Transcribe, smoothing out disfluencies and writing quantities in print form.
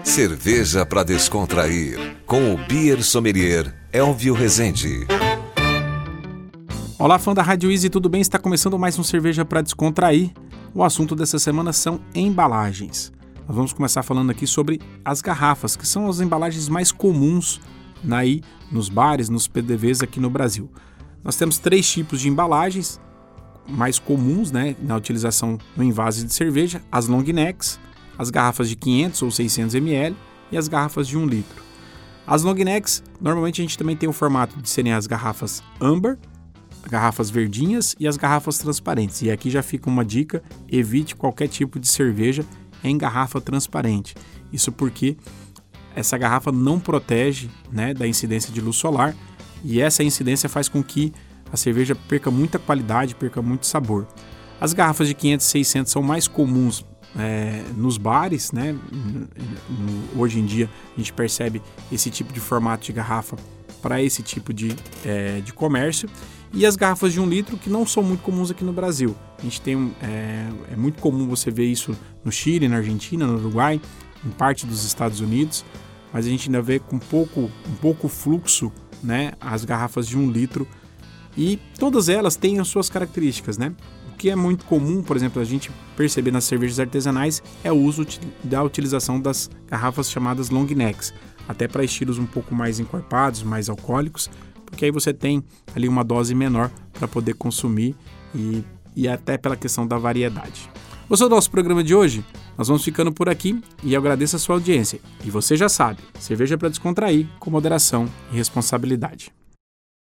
Cerveja para descontrair, com o Beer Sommelier Elvio Rezende. Olá, fã da Rádio Easy, tudo bem? Está começando mais um Cerveja para Descontrair. O assunto dessa semana são embalagens. Nós vamos começar falando aqui sobre as garrafas, que são as embalagens mais comuns nos bares, nos PDVs aqui no Brasil. Nós temos 3 tipos de embalagens mais comuns, na utilização no envase de cerveja: as long necks, as garrafas de 500 ou 600 ml e as garrafas de 1 litro. As long necks, normalmente a gente também tem o formato de serem as garrafas amber, garrafas verdinhas e as garrafas transparentes. E aqui já fica uma dica: evite qualquer tipo de cerveja em garrafa transparente. Isso porque essa garrafa não protege, da incidência de luz solar, e essa incidência faz com que a cerveja perca muita qualidade, perca muito sabor. As garrafas de 500 e 600 são mais comuns nos bares, Hoje em dia a gente percebe esse tipo de formato de garrafa para esse tipo de comércio. E as garrafas de 1 litro, que não são muito comuns aqui no Brasil. A gente tem é muito comum você ver isso no Chile, na Argentina, no Uruguai, em parte dos Estados Unidos, mas a gente ainda vê com um pouco fluxo, as garrafas de 1 litro, e todas elas têm as suas características, O que é muito comum, por exemplo, a gente perceber nas cervejas artesanais é o uso da utilização das garrafas chamadas long necks, até para estilos um pouco mais encorpados, mais alcoólicos, porque aí você tem ali uma dose menor para poder consumir e até pela questão da variedade. Gostou do nosso programa de hoje? Nós vamos ficando por aqui e eu agradeço a sua audiência. E você já sabe, cerveja para descontrair, com moderação e responsabilidade.